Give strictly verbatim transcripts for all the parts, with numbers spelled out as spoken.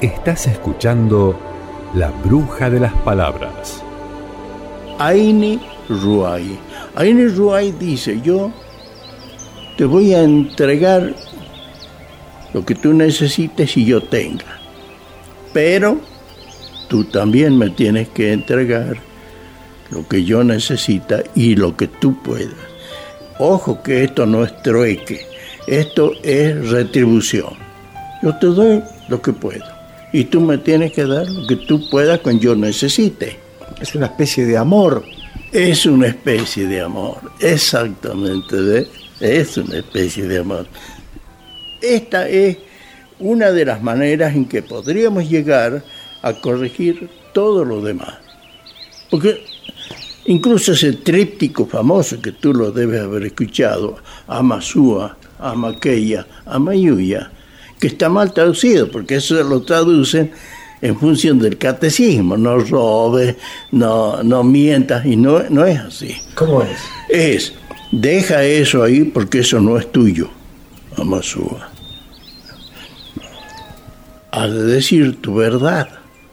Estás escuchando La Bruja de las Palabras. Aini Ruay. Aini Ruay dice, yo te voy a entregar lo que tú necesites y yo tenga. Pero tú también me tienes que entregar lo que yo necesita y lo que tú puedas. Ojo que esto no es trueque, esto es retribución. Yo te doy lo que puedo y tú me tienes que dar lo que tú puedas cuando yo necesite. Es una especie de amor. Es una especie de amor, exactamente, ¿ve? Es una especie de amor. Esta es una de las maneras en que podríamos llegar a corregir todo lo demás. Porque incluso ese tríptico famoso que tú lo debes haber escuchado, Amasúa, Amaqueya, Amayuya, que está mal traducido, porque eso lo traducen en función del catecismo, no robes, no, no mientas, y no, no es así. ¿Cómo es? Es, deja eso ahí porque eso no es tuyo, Amasúa. Has de decir tu verdad.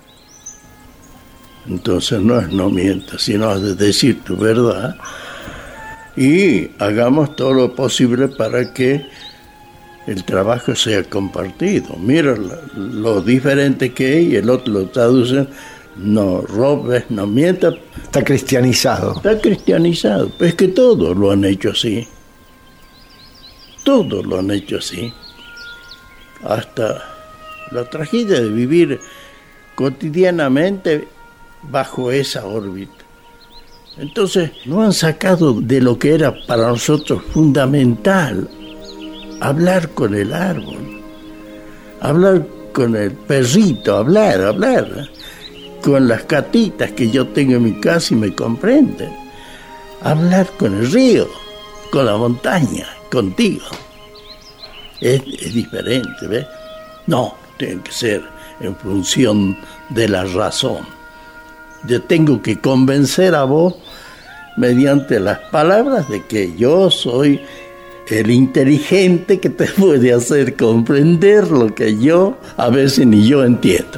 Entonces no es no mientas, sino has de decir tu verdad y hagamos todo lo posible para que el trabajo sea compartido. Mira lo, lo diferente que es y el otro lo traduce, no robes, no mientas. Está cristianizado. Está cristianizado, pues es que todos lo han hecho así. Todos lo han hecho así. Hasta la tragedia de vivir cotidianamente bajo esa órbita. Entonces, no han sacado de lo que era para nosotros fundamental, hablar con el árbol, hablar con el perrito, hablar, hablar, con las gatitas que yo tengo en mi casa y me comprenden, hablar con el río, con la montaña, contigo. Es, es diferente, ¿ves? No, tiene que ser en función de la razón. Yo tengo que convencer a vos mediante las palabras de que yo soy el inteligente que te puede hacer comprender lo que yo a veces ni yo entiendo.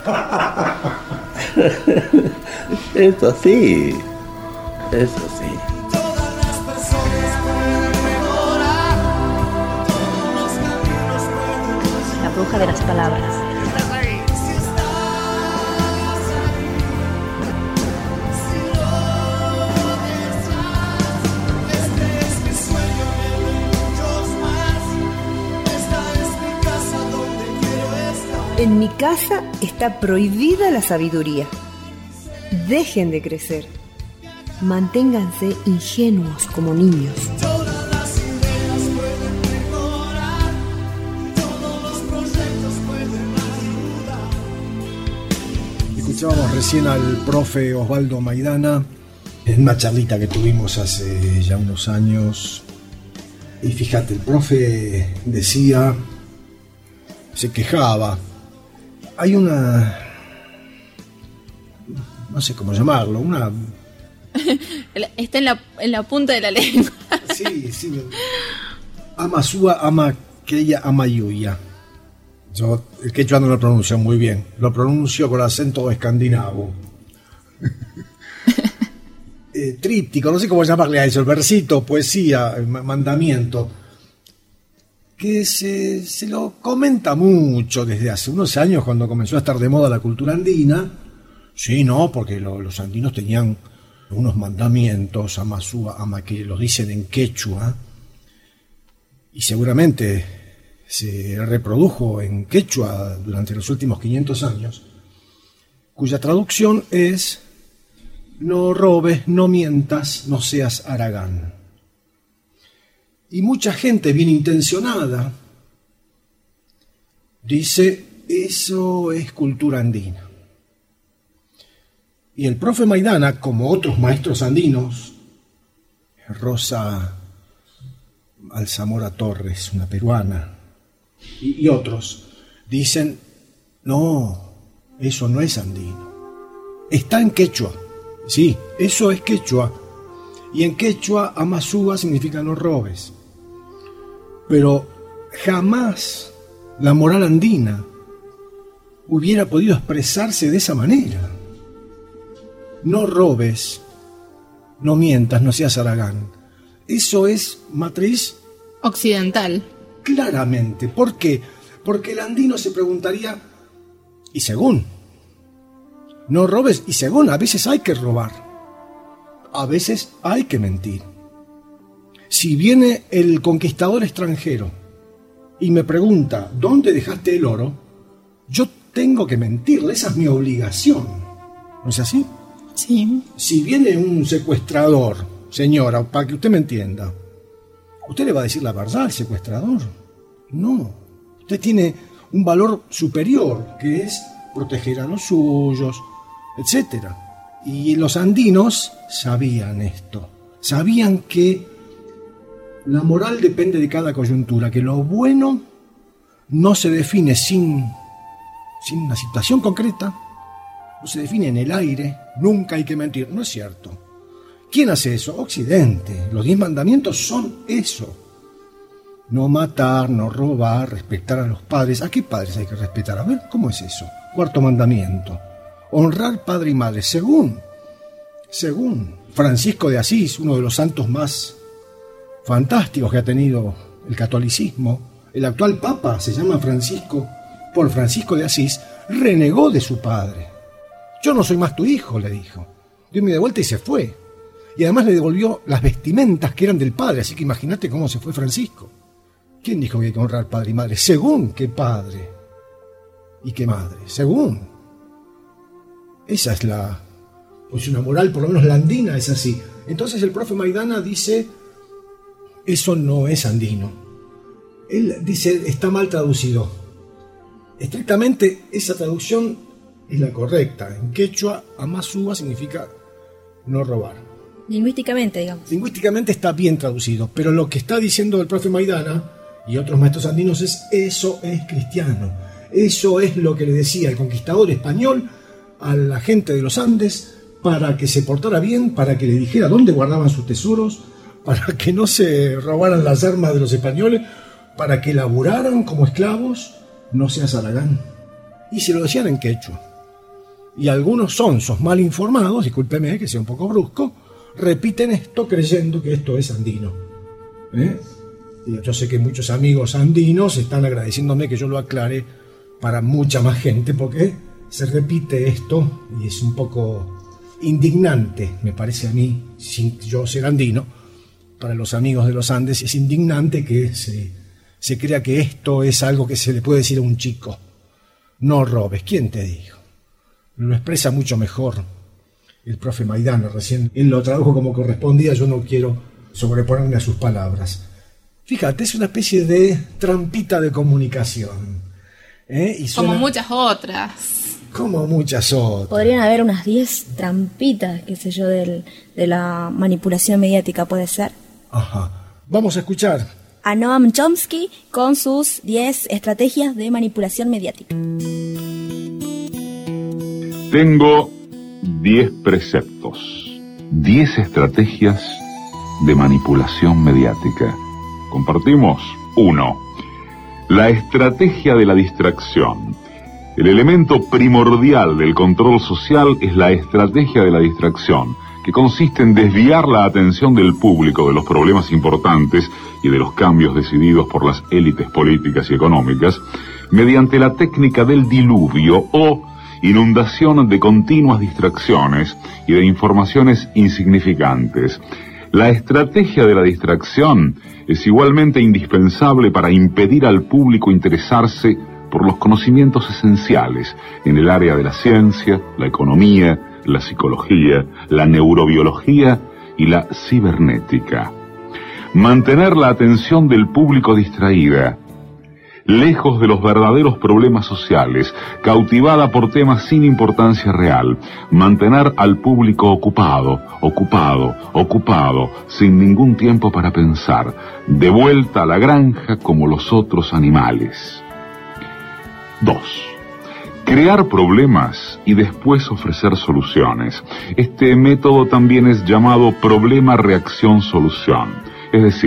Es así, es así. La bruja de las palabras. En mi casa está prohibida la sabiduría. Dejen de crecer. Manténganse ingenuos como niños. Escuchábamos recién al profe Osvaldo Maidana en una charlita que tuvimos hace ya unos años. Y fíjate, el profe decía, se quejaba. Hay una, no sé cómo llamarlo, una... Está en la, en la punta de la lengua. Sí, sí. Amasúa, Amaqueya, Amayuya. Yo el quechua no lo pronuncio muy bien, lo pronuncio con acento escandinavo. eh, tríptico, no sé cómo llamarle a eso, el versito, poesía, el mandamiento, que se, se lo comenta mucho desde hace unos años cuando comenzó a estar de moda la cultura andina. Sí, no, porque lo, los andinos tenían unos mandamientos, Amasúa, Amaqueya, los dicen en quechua, y seguramente se reprodujo en quechua durante los últimos quinientos años, cuya traducción es: no robes, no mientas, no seas haragán. Y mucha gente bien intencionada dice, eso es cultura andina. Y el profe Maidana, como otros maestros andinos, Rosa Alzamora Torres, una peruana, y, y otros, dicen, no, eso no es andino. Está en quechua, sí, eso es quechua. Y en quechua, Amasúa significa no robes. Pero jamás la moral andina hubiera podido expresarse de esa manera. No robes, no mientas, no seas haragán. Eso es matriz occidental. Claramente. ¿Por qué? Porque el andino se preguntaría, y según, no robes, y según, a veces hay que robar, a veces hay que mentir. Si viene el conquistador extranjero y me pregunta, ¿dónde dejaste el oro? Yo tengo que mentirle, esa es mi obligación. ¿No es así? Sí. Si viene un secuestrador, señora, para que usted me entienda, ¿usted le va a decir la verdad al secuestrador? No. Usted tiene un valor superior, que es proteger a los suyos, etcétera. Y los andinos sabían esto. Sabían que la moral depende de cada coyuntura, que lo bueno no se define sin, sin una situación concreta, no se define en el aire, nunca hay que mentir. No es cierto. ¿Quién hace eso? Occidente. Los diez mandamientos son eso. No matar, no robar, respetar a los padres. ¿A qué padres hay que respetar? A ver, ¿cómo es eso? Cuarto mandamiento. Honrar padre y madre. Según, según Francisco de Asís, uno de los santos más fantásticos que ha tenido el catolicismo, el actual papa se llama Francisco, por Francisco de Asís, renegó de su padre. Yo no soy más tu hijo, le dijo. Dio media vuelta y se fue. Y además le devolvió las vestimentas que eran del padre, así que imagínate cómo se fue Francisco. ¿Quién dijo que hay que honrar padre y madre? Según qué padre y qué madre. Según. Esa es la... pues una moral, por lo menos la andina es así. Entonces el profe Maidana dice, eso no es andino. Él dice, está mal traducido. Estrictamente esa traducción es la correcta. En quechua, amasuba significa no robar. Lingüísticamente, digamos. Lingüísticamente está bien traducido, pero lo que está diciendo el profe Maidana y otros maestros andinos es, eso es cristiano. Eso es lo que le decía el conquistador español a la gente de los Andes para que se portara bien, para que le dijera dónde guardaban sus tesoros, para que no se robaran las armas de los españoles, para que laburaran como esclavos, no seas haragán. Y se lo decían en quechua. Y algunos sonsos mal informados, discúlpeme que sea un poco brusco, repiten esto creyendo que esto es andino. ¿Eh? Y yo sé que muchos amigos andinos están agradeciéndome que yo lo aclare para mucha más gente, porque se repite esto y es un poco indignante, me parece a mí, sin yo ser andino, para los amigos de los Andes es indignante que se, se crea que esto es algo que se le puede decir a un chico. No robes, ¿quién te dijo? Lo expresa mucho mejor el profe Maidana, recién él lo tradujo como correspondía, yo no quiero sobreponerme a sus palabras. Fíjate, es una especie de trampita de comunicación. ¿eh? Y suena, como muchas otras. Como muchas otras. Podrían haber unas diez trampitas, qué sé yo, del, de la manipulación mediática, ¿puede ser? Ajá. Vamos a escuchar a Noam Chomsky con sus diez estrategias de manipulación mediática. Tengo diez preceptos, diez estrategias de manipulación mediática. Compartimos. Uno. La estrategia de la distracción. El elemento primordial del control social es la estrategia de la distracción, que consiste en desviar la atención del público de los problemas importantes y de los cambios decididos por las élites políticas y económicas mediante la técnica del diluvio o inundación de continuas distracciones y de informaciones insignificantes. La estrategia de la distracción es igualmente indispensable para impedir al público interesarse por los conocimientos esenciales en el área de la ciencia, la economía, la psicología, la neurobiología y la cibernética. Mantener la atención del público distraída, lejos de los verdaderos problemas sociales, cautivada por temas sin importancia real, mantener al público ocupado, ocupado, ocupado, sin ningún tiempo para pensar, de vuelta a la granja como los otros animales. Dos. Crear problemas y después ofrecer soluciones. Este método también es llamado problema-reacción-solución. Es decir,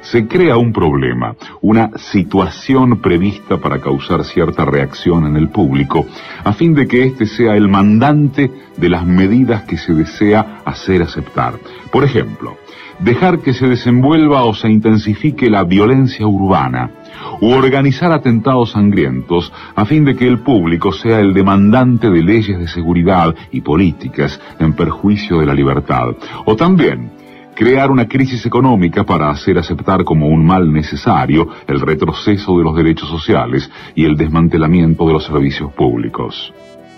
se crea un problema, una situación prevista para causar cierta reacción en el público, a fin de que éste sea el mandante de las medidas que se desea hacer aceptar. Por ejemplo, dejar que se desenvuelva o se intensifique la violencia urbana, u organizar atentados sangrientos a fin de que el público sea el demandante de leyes de seguridad y políticas en perjuicio de la libertad. O también crear una crisis económica para hacer aceptar como un mal necesario el retroceso de los derechos sociales y el desmantelamiento de los servicios públicos.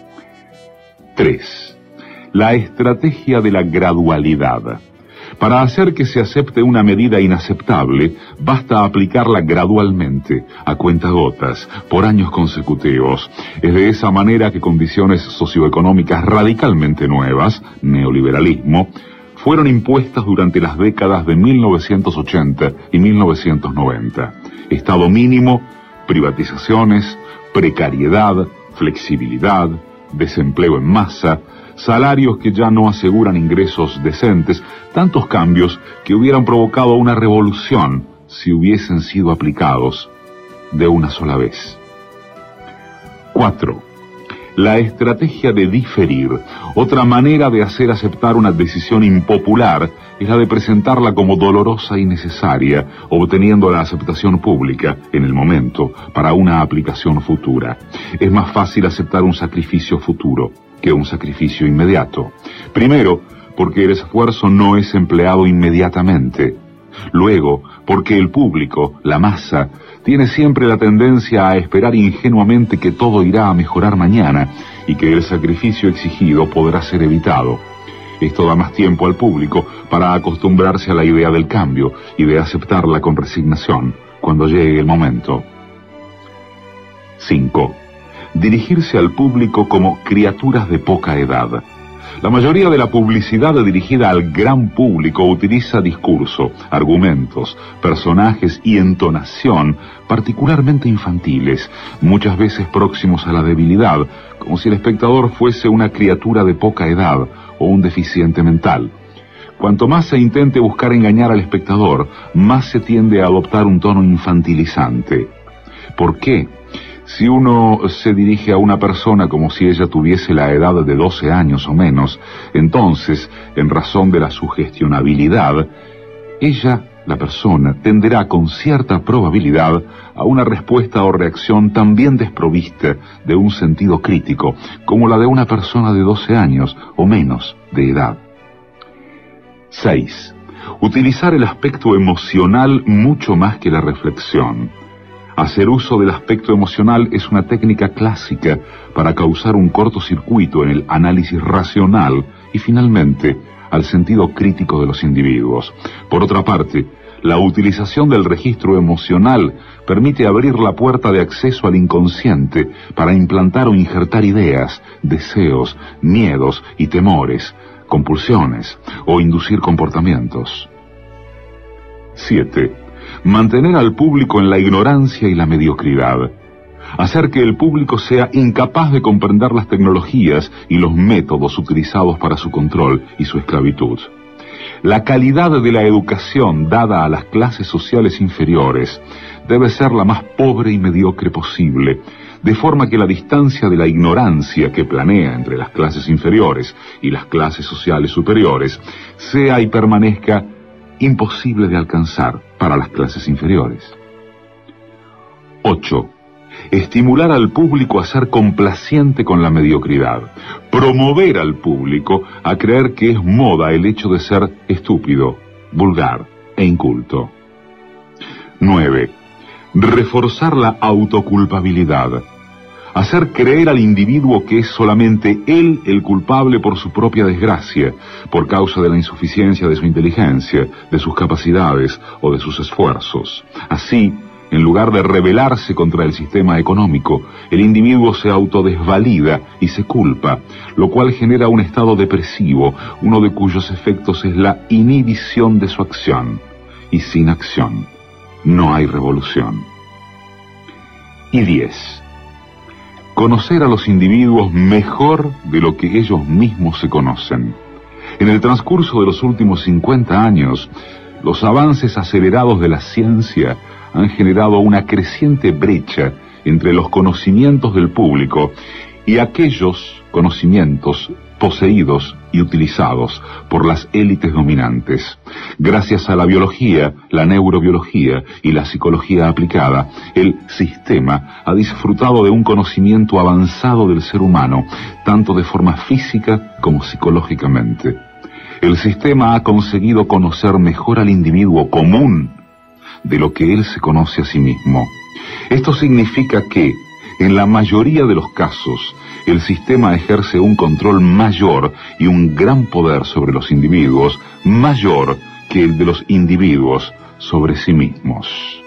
tres. La estrategia de la gradualidad. Para hacer que se acepte una medida inaceptable, basta aplicarla gradualmente, a cuentagotas, por años consecutivos. Es de esa manera que condiciones socioeconómicas radicalmente nuevas, neoliberalismo, fueron impuestas durante las décadas de mil novecientos ochenta y mil novecientos noventa. Estado mínimo, privatizaciones, precariedad, flexibilidad, desempleo en masa, salarios que ya no aseguran ingresos decentes, tantos cambios que hubieran provocado una revolución si hubiesen sido aplicados de una sola vez. cuatro. La estrategia de diferir. Otra manera de hacer aceptar una decisión impopular es la de presentarla como dolorosa y necesaria, obteniendo la aceptación pública, en el momento, para una aplicación futura. Es más fácil aceptar un sacrificio futuro que un sacrificio inmediato. Primero, porque el esfuerzo no es empleado inmediatamente. Luego, porque el público, la masa, tiene siempre la tendencia a esperar ingenuamente que todo irá a mejorar mañana y que el sacrificio exigido podrá ser evitado. Esto da más tiempo al público para acostumbrarse a la idea del cambio y de aceptarla con resignación cuando llegue el momento. cinco. Dirigirse al público como criaturas de poca edad. La mayoría de la publicidad dirigida al gran público utiliza discurso, argumentos, personajes y entonación particularmente infantiles, muchas veces próximos a la debilidad, como si el espectador fuese una criatura de poca edad o un deficiente mental. Cuanto más se intente buscar engañar al espectador, más se tiende a adoptar un tono infantilizante. ¿Por qué? Si uno se dirige a una persona como si ella tuviese la edad de doce años o menos, entonces, en razón de la sugestionabilidad, ella, la persona, tenderá con cierta probabilidad a una respuesta o reacción también desprovista de un sentido crítico, como la de una persona de doce años o menos de edad. seis. Utilizar el aspecto emocional mucho más que la reflexión. Hacer uso del aspecto emocional es una técnica clásica para causar un cortocircuito en el análisis racional y finalmente al sentido crítico de los individuos. Por otra parte, la utilización del registro emocional permite abrir la puerta de acceso al inconsciente para implantar o injertar ideas, deseos, miedos y temores, compulsiones o inducir comportamientos. siete. Mantener al público en la ignorancia y la mediocridad. Hacer que el público sea incapaz de comprender las tecnologías y los métodos utilizados para su control y su esclavitud. La calidad de la educación dada a las clases sociales inferiores debe ser la más pobre y mediocre posible, de forma que la distancia de la ignorancia que planea entre las clases inferiores y las clases sociales superiores sea y permanezca imposible de alcanzar para las clases inferiores. ocho. Estimular al público a ser complaciente con la mediocridad. Promover al público a creer que es moda el hecho de ser estúpido, vulgar e inculto. nueve. Reforzar la autoculpabilidad. Hacer creer al individuo que es solamente él el culpable por su propia desgracia, por causa de la insuficiencia de su inteligencia, de sus capacidades o de sus esfuerzos. Así, en lugar de rebelarse contra el sistema económico, el individuo se autodesvalida y se culpa, lo cual genera un estado depresivo, uno de cuyos efectos es la inhibición de su acción. Y sin acción, no hay revolución. Y diez. Conocer a los individuos mejor de lo que ellos mismos se conocen. En el transcurso de los últimos cincuenta años, los avances acelerados de la ciencia han generado una creciente brecha entre los conocimientos del público y aquellos conocimientos poseídos y utilizados por las élites dominantes. Gracias a la biología, la neurobiología y la psicología aplicada, el sistema ha disfrutado de un conocimiento avanzado del ser humano, tanto de forma física como psicológicamente. El sistema ha conseguido conocer mejor al individuo común de lo que él se conoce a sí mismo. Esto significa que, en la mayoría de los casos, el sistema ejerce un control mayor y un gran poder sobre los individuos, mayor que el de los individuos sobre sí mismos.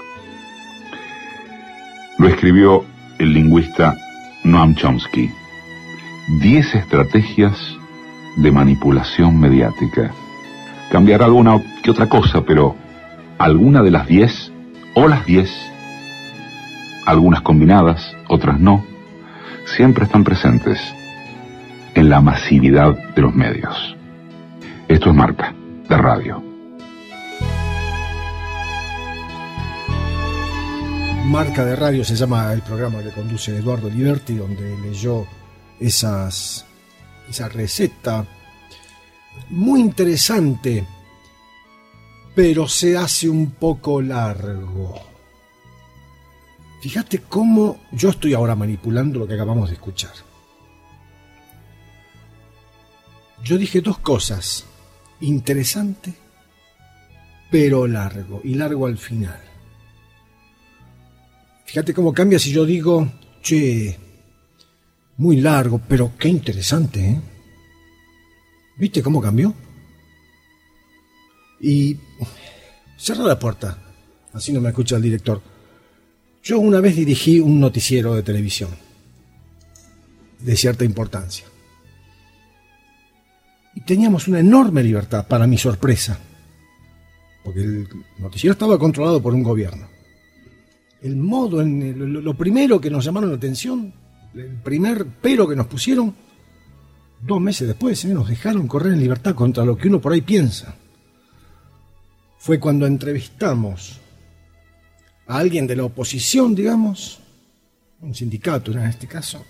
Lo escribió el lingüista Noam Chomsky. Diez estrategias de manipulación mediática. Cambiará alguna que otra cosa, pero alguna de las diez, o las diez, algunas combinadas, otras no, siempre están presentes en la masividad de los medios. Esto es Marca de Radio. Marca de Radio se llama el programa que conduce Eduardo Liberti, donde leyó esas, esa receta muy interesante, pero se hace un poco largo. Fíjate cómo yo estoy ahora manipulando lo que acabamos de escuchar. Yo dije dos cosas: interesante, pero largo, y largo al final. Fíjate cómo cambia si yo digo, che, muy largo, pero qué interesante, ¿eh? ¿Viste cómo cambió? Y cerra la puerta, así no me escucha el director. Yo una vez dirigí un noticiero de televisión de cierta importancia. Y teníamos una enorme libertad, para mi sorpresa, porque el noticiero estaba controlado por un gobierno. El modo, en el, lo primero que nos llamaron la atención, el primer pero que nos pusieron, dos meses después, ¿eh? Nos dejaron correr en libertad contra lo que uno por ahí piensa. Fue cuando entrevistamos a alguien de la oposición, digamos, un sindicato en este caso,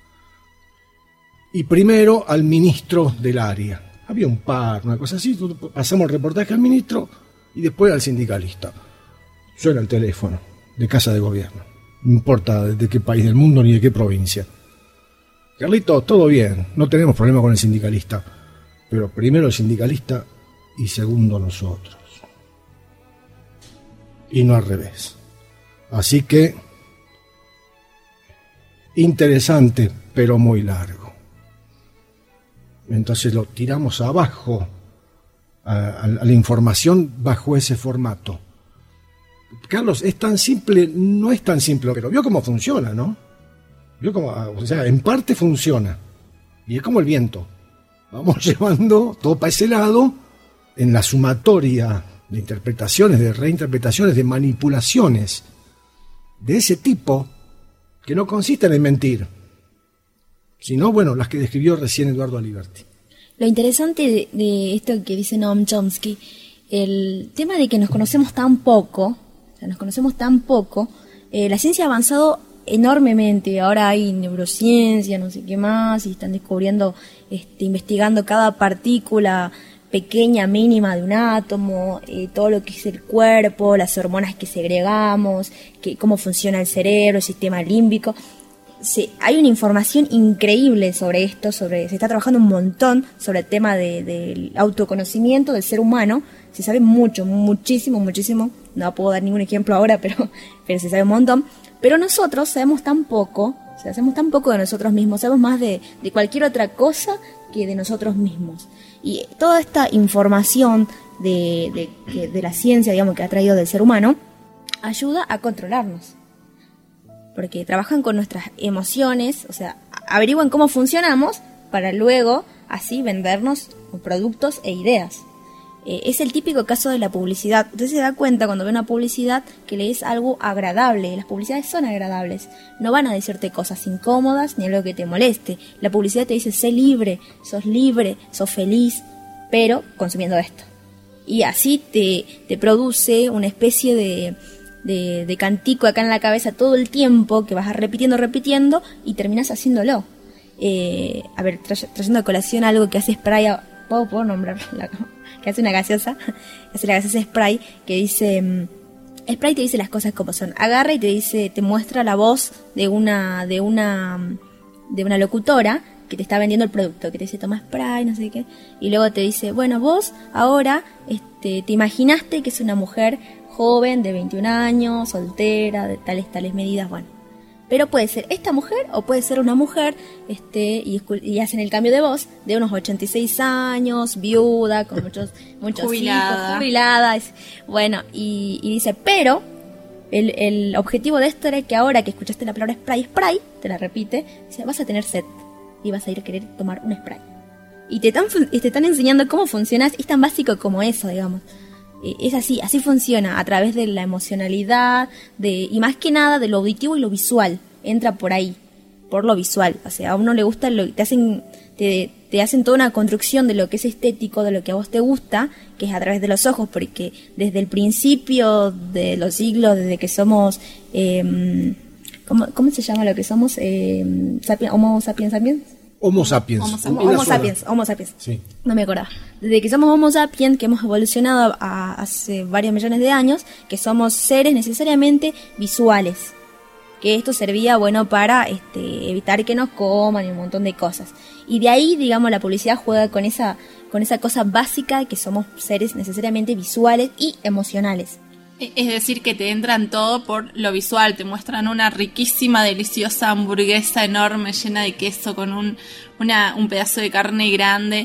y primero al ministro del área. Había un par, una cosa así, pasamos el reportaje al ministro y después al sindicalista. Suena el teléfono de Casa de Gobierno, no importa de qué país del mundo ni de qué provincia. Carlitos, todo bien, no tenemos problema con el sindicalista, pero primero el sindicalista y segundo nosotros. Y no al revés. Así que, interesante, pero muy largo. Entonces lo tiramos abajo, a, a, a la información bajo ese formato. Carlos, es tan simple, no es tan simple, pero vio cómo funciona, ¿no? Vio cómo, o sea, en parte funciona. Y es como el viento. Vamos llevando todo para ese lado, en la sumatoria de interpretaciones, de reinterpretaciones, de manipulaciones de ese tipo, que no consisten en mentir, sino, bueno, las que describió recién Eduardo Aliberti. Lo interesante de, de esto que dice Noam Chomsky, el tema de que nos conocemos tan poco, o sea, nos conocemos tan poco, eh, la ciencia ha avanzado enormemente, ahora hay neurociencia, no sé qué más, y están descubriendo, este, investigando cada partícula pequeña, mínima de un átomo, eh, todo lo que es el cuerpo, las hormonas que segregamos, que, cómo funciona el cerebro, el sistema límbico. Se, hay una información increíble sobre esto, sobre se está trabajando un montón sobre el tema de, del autoconocimiento del ser humano. Se sabe mucho, muchísimo, muchísimo. No puedo dar ningún ejemplo ahora, pero, pero se sabe un montón. Pero nosotros sabemos tan poco, o sea, sabemos tan poco de nosotros mismos, sabemos más de, de cualquier otra cosa que de nosotros mismos. Y toda esta información de, de, de la ciencia, digamos, que ha traído del ser humano, ayuda a controlarnos. Porque trabajan con nuestras emociones, o sea, averiguan cómo funcionamos para luego así vendernos productos e ideas. Eh, es el típico caso de la publicidad. Usted se da cuenta cuando ve una publicidad que le es algo agradable. Las publicidades son agradables. No van a decirte cosas incómodas ni algo que te moleste. La publicidad te dice, sé libre, sos libre, sos feliz, pero consumiendo esto. Y así te, te produce una especie de, de, de cantico acá en la cabeza todo el tiempo, que vas repitiendo, repitiendo, y terminas haciéndolo. Eh, a ver, tra- trayendo a colación algo que hace Spray, a, ¿puedo, puedo nombrar? La, que hace una gaseosa, que hace la gaseosa Spray, que dice... Spray te dice las cosas como son. Agarra y te dice, te muestra la voz de una, de una, de una locutora que te está vendiendo el producto, que te dice toma Spray, no sé qué, y luego te dice, bueno, vos ahora este, te imaginaste que es una mujer joven de veintiún años, soltera, de tales, tales medidas, bueno. Pero puede ser esta mujer o puede ser una mujer, este, y, y hacen el cambio de voz, de unos ochenta y seis años, viuda, con muchos, muchos Jubilada. hijos, jubilada. Es, bueno, y, y dice, pero el, el objetivo de esto era que ahora que escuchaste la palabra spray, spray, te la repite, dice, vas a tener sed y vas a ir a querer tomar un spray. Y te están, te están enseñando cómo funciona, es tan básico como eso, digamos. Es así, así funciona, a través de la emocionalidad, de y más que nada de lo auditivo y lo visual. Entra por ahí, por lo visual. O sea, a uno le gusta, lo, te hacen te, te hacen toda una construcción de lo que es estético, de lo que a vos te gusta, que es a través de los ojos, porque desde el principio de los siglos, desde que somos... Eh, ¿cómo, ¿Cómo se llama lo que somos? Eh, sapiens, ¿Homo sapiens sapiens? Homo sapiens. Homo Homo, homo sapiens, Homo sapiens. Sí. No me acordaba. Desde que somos Homo sapiens, que hemos evolucionado a, hace varios millones de años, que somos seres necesariamente visuales. Que esto servía, bueno, para este, evitar que nos coman y un montón de cosas. Y de ahí, digamos, la publicidad juega con esa, con esa cosa básica que somos seres necesariamente visuales y emocionales. Es decir, que te entran todo por lo visual, te muestran una riquísima, deliciosa hamburguesa enorme, llena de queso, con un, una, un pedazo de carne grande.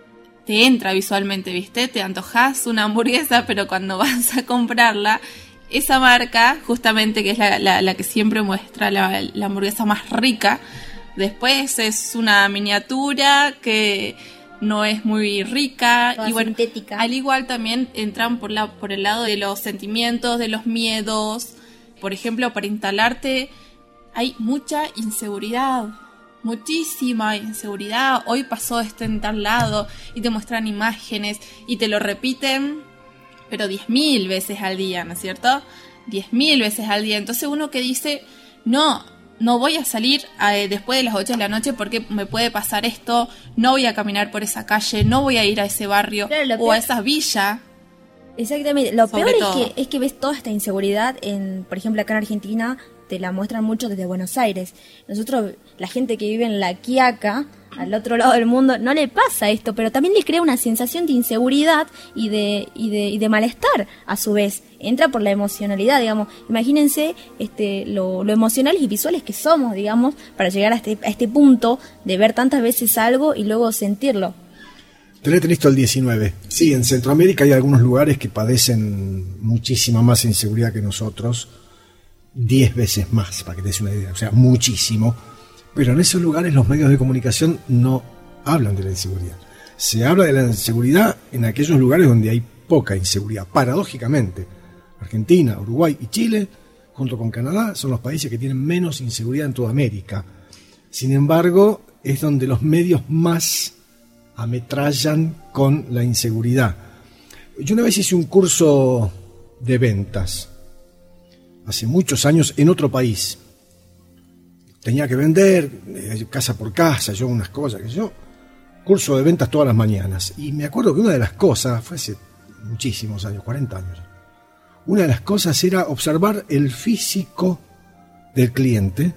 Te entra visualmente, ¿viste? Te antojas una hamburguesa, pero cuando vas a comprarla, esa marca, justamente que es la, la, la que siempre muestra la, la hamburguesa más rica, después es una miniatura que... no es muy rica. Toda y bueno, sintética. Al igual también entran por la por el lado de los sentimientos, de los miedos. Por ejemplo, para instalarte hay mucha inseguridad, muchísima inseguridad. Hoy pasó esto en tal lado y te muestran imágenes y te lo repiten, pero diez mil veces al día, ¿no es cierto? Diez mil veces al día. Entonces uno que dice, no, no voy a salir eh, después de las ocho de la noche porque me puede pasar esto, no voy a caminar por esa calle, no voy a ir a ese barrio Claro, o peor, a esa villa. Exactamente, lo Sobre peor es todo. que, es que ves toda esta inseguridad, en, por ejemplo, acá en Argentina te la muestran mucho desde Buenos Aires. Nosotros, la gente que vive en La Quiaca, al otro lado del mundo, no le pasa esto, pero también le crea una sensación de inseguridad y de, y de, y de malestar a su vez. Entra por la emocionalidad, digamos. Imagínense este, lo, lo emocionales y visuales que somos, digamos, para llegar a este, a este punto de ver tantas veces algo y luego sentirlo. Tenés listo el diecinueve. Sí, en Centroamérica hay algunos lugares que padecen muchísima más inseguridad que nosotros. Diez veces más, para que te des una idea. O sea, muchísimo. Pero en esos lugares los medios de comunicación no hablan de la inseguridad. Se habla de la inseguridad en aquellos lugares donde hay poca inseguridad. Paradójicamente, Argentina, Uruguay y Chile, junto con Canadá, son los países que tienen menos inseguridad en toda América. Sin embargo, es donde los medios más ametrallan con la inseguridad. Yo una vez hice un curso de ventas, hace muchos años, en otro país. Tenía que vender eh, casa por casa, yo unas cosas que yo, curso de ventas todas las mañanas. Y me acuerdo que una de las cosas, fue hace muchísimos años, cuarenta años, una de las cosas era observar el físico del cliente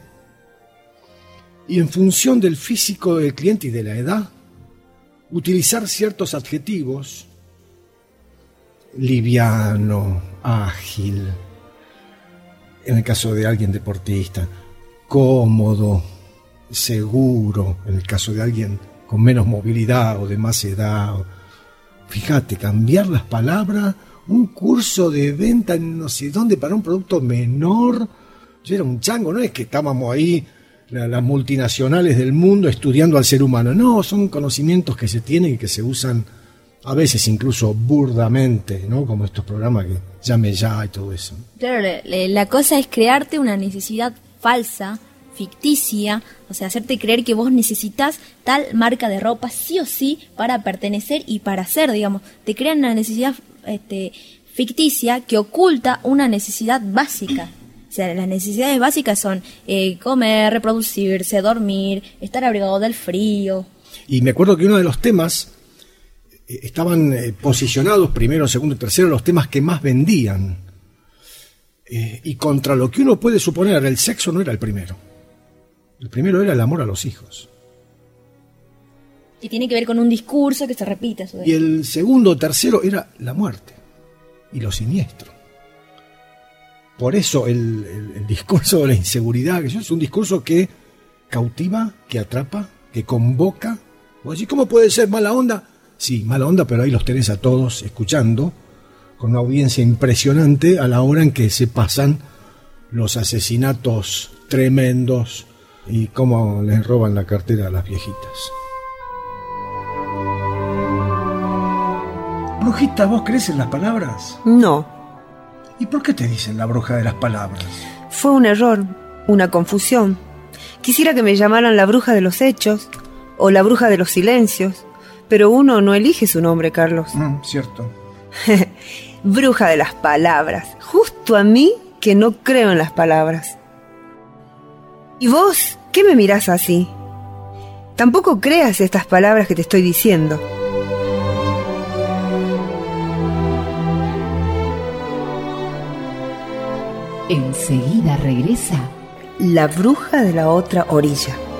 y en función del físico del cliente y de la edad, utilizar ciertos adjetivos: liviano, ágil, en el caso de alguien deportista, cómodo, seguro, en el caso de alguien con menos movilidad o de más edad. Fíjate, cambiar las palabras, un curso de venta en no sé dónde para un producto menor. Yo era un chango, no es que estábamos ahí las multinacionales del mundo estudiando al ser humano, no, son conocimientos que se tienen y que se usan a veces incluso burdamente, ¿no? Como estos programas que llame ya y todo eso. Claro, la, la cosa es crearte una necesidad falsa ficticia, o sea, hacerte creer que vos necesitas tal marca de ropa sí o sí para pertenecer y para ser, digamos. Te crean una necesidad este, ficticia que oculta una necesidad básica. O sea, las necesidades básicas son eh, comer, reproducirse, dormir, estar abrigado del frío. Y me acuerdo que uno de los temas eh, estaban eh, posicionados primero, segundo y tercero, los temas que más vendían. Eh, y contra lo que uno puede suponer, el sexo no era el primero. El primero era el amor a los hijos. Y tiene que ver con un discurso que se repite. Sobre Y el segundo o tercero era la muerte y lo siniestro. Por eso el, el, el discurso de la inseguridad, que es un discurso que cautiva, que atrapa, que convoca. ¿Vos decís, cómo puede ser mala onda? Sí, mala onda, pero ahí los tenés a todos escuchando, con una audiencia impresionante a la hora en que se pasan los asesinatos tremendos y cómo les roban la cartera a las viejitas. Brujita, ¿vos crees en las palabras? No. ¿Y por qué te dicen la bruja de las palabras? Fue un error, una confusión. Quisiera que me llamaran la bruja de los hechos o la bruja de los silencios, pero uno no elige su nombre, Carlos. Mm, cierto. Bruja de las palabras, justo a mí que no creo en las palabras. ¿Y vos qué me mirás así? Tampoco creas estas palabras que te estoy diciendo. Enseguida regresa La bruja de la otra orilla.